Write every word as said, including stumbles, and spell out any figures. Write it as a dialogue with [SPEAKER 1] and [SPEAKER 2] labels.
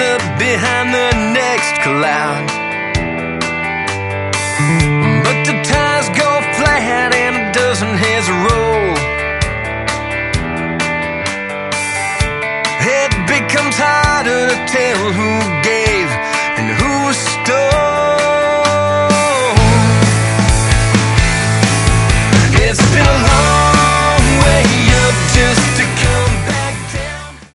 [SPEAKER 1] up behind the next cloud. But the tires go flat and a dozen heads roll. It becomes harder to tell who gave